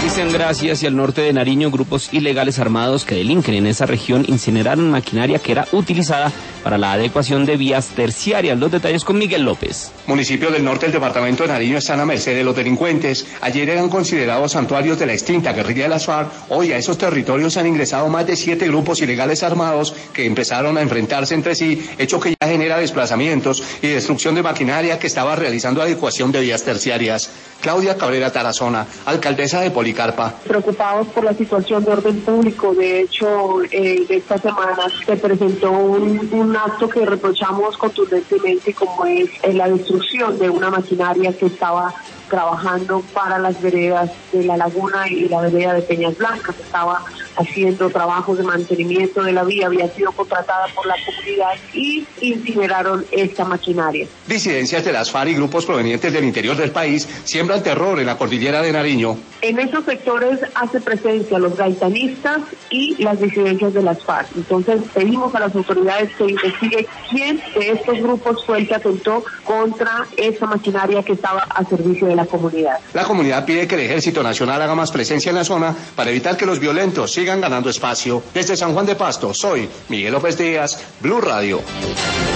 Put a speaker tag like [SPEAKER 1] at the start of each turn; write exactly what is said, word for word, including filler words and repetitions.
[SPEAKER 1] Existen Gracia hacia el norte de Nariño grupos ilegales armados que delinquen en esa región incineraron maquinaria que era utilizada para la adecuación de vías terciarias. Los detalles con Miguel López.
[SPEAKER 2] Municipios del norte del departamento de Nariño están a merced de los delincuentes. Ayer eran considerados santuarios de la extinta guerrilla de las FARC. Hoy a esos territorios han ingresado más de siete grupos ilegales armados que empezaron a enfrentarse entre sí, hecho que ya genera desplazamientos y destrucción de maquinaria que estaba realizando adecuación de vías terciarias. Claudia Cabrera Tarazona, alcaldesa de Policarpa.
[SPEAKER 3] Preocupados por la situación de orden público. De hecho, eh, de esta semana se presentó un, un acto que reprochamos contundentemente, como es eh, la destrucción de una maquinaria que estaba trabajando para las veredas de La Laguna y la vereda de Peñas Blancas. Estaba haciendo trabajos de mantenimiento de la vía, había sido contratada por la comunidad y incineraron esta maquinaria.
[SPEAKER 2] Disidencias de las FARC y grupos provenientes del interior del país siembran terror en la cordillera de Nariño.
[SPEAKER 3] En esos sectores hace presencia los gaitanistas y las disidencias de las FARC. Entonces pedimos a las autoridades que investiguen quién de estos grupos fue el que atentó contra esa maquinaria que estaba a servicio de la comunidad.
[SPEAKER 2] La comunidad pide que el Ejército Nacional haga más presencia en la zona para evitar que los violentos sigan ganando espacio. Desde San Juan de Pasto, soy Miguel López Díaz, Blue Radio.